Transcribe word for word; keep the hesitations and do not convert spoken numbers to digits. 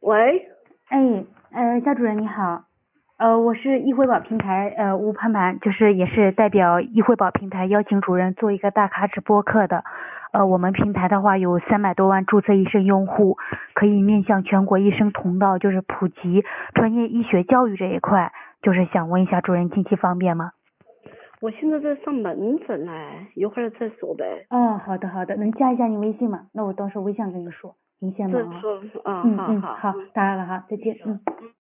喂， 哎，呃，夏主任你好，呃，我是易惠宝平台呃吴盼盼，就是也是代表易惠宝平台邀请主任做一个大咖直播课的。呃，我们平台的话有三百多万注册医生用户，可以面向全国医生通道，就是普及专业医学教育这一块，就是想问一下主任近期方便吗？ 我现在在上门诊哎，一会儿再说呗。 哦，好的好的，能加一下你微信吗？那我到时候微信跟你说，您先再忙啊。 说，啊， 嗯嗯， 好好， 好， 嗯。 打扰了哈，再见，嗯。